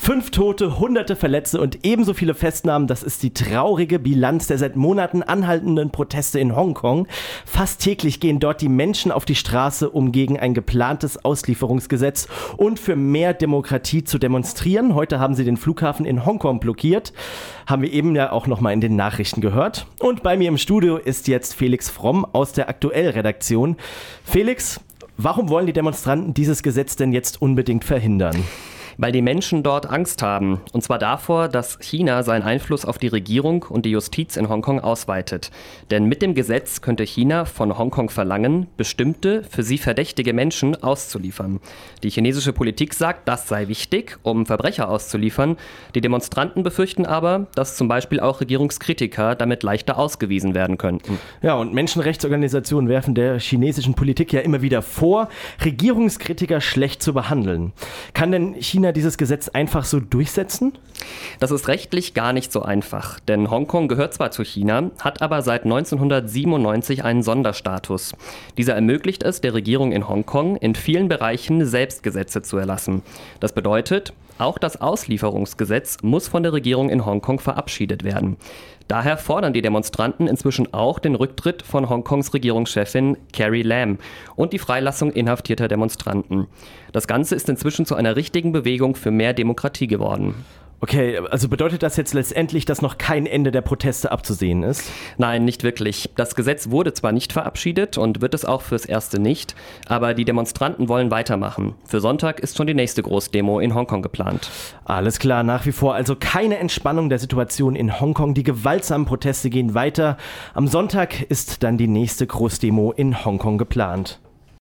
5 Tote, Hunderte Verletzte und ebenso viele Festnahmen, das ist die traurige Bilanz der seit Monaten anhaltenden Proteste in Hongkong. Fast täglich gehen dort die Menschen auf die Straße, um gegen ein geplantes Auslieferungsgesetz und für mehr Demokratie zu demonstrieren. Heute haben sie den Flughafen in Hongkong blockiert. Haben wir eben ja auch nochmal in den Nachrichten gehört. Und bei mir im Studio ist jetzt Felix Fromm aus der Aktuell-Redaktion. Felix, warum wollen die Demonstranten dieses Gesetz denn jetzt unbedingt verhindern? Weil die Menschen dort Angst haben. Und zwar davor, dass China seinen Einfluss auf die Regierung und die Justiz in Hongkong ausweitet. Denn mit dem Gesetz könnte China von Hongkong verlangen, bestimmte, für sie verdächtige Menschen auszuliefern. Die chinesische Politik sagt, das sei wichtig, um Verbrecher auszuliefern. Die Demonstranten befürchten aber, dass zum Beispiel auch Regierungskritiker damit leichter ausgewiesen werden könnten. Ja, und Menschenrechtsorganisationen werfen der chinesischen Politik ja immer wieder vor, Regierungskritiker schlecht zu behandeln. Kann denn China dieses Gesetz einfach so durchsetzen? Das ist rechtlich gar nicht so einfach, denn Hongkong gehört zwar zu China, hat aber seit 1997 einen Sonderstatus. Dieser ermöglicht es der Regierung in Hongkong, in vielen Bereichen selbst Gesetze zu erlassen. Das bedeutet, auch das Auslieferungsgesetz muss von der Regierung in Hongkong verabschiedet werden. Daher fordern die Demonstranten inzwischen auch den Rücktritt von Hongkongs Regierungschefin Carrie Lam und die Freilassung inhaftierter Demonstranten. Das Ganze ist inzwischen zu einer richtigen Bewegung für mehr Demokratie geworden. Okay, also bedeutet das jetzt letztendlich, dass noch kein Ende der Proteste abzusehen ist? Nein, nicht wirklich. Das Gesetz wurde zwar nicht verabschiedet und wird es auch fürs Erste nicht, aber die Demonstranten wollen weitermachen. Für Sonntag ist schon die nächste Großdemo in Hongkong geplant. Alles klar, nach wie vor also keine Entspannung der Situation in Hongkong. Die gewaltsamen Proteste gehen weiter. Am Sonntag ist dann die nächste Großdemo in Hongkong geplant.